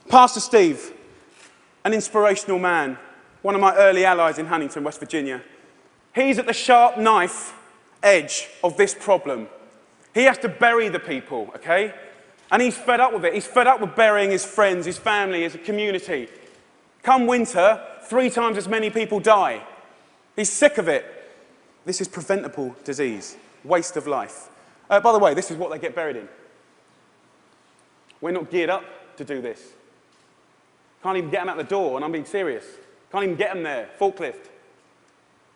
Pastor Steve, an inspirational man, one of my early allies in Huntington, West Virginia. He's at the sharp knife edge of this problem. He has to bury the people, okay? And he's fed up with it. He's fed up with burying his friends, his family, his community. Come winter, 3 times as many people die. He's sick of it. This is preventable disease, waste of life. By the way, this is what they get buried in. We're not geared up to do this. Can't even get them out the door, and I'm being serious. Can't even get them there, forklift.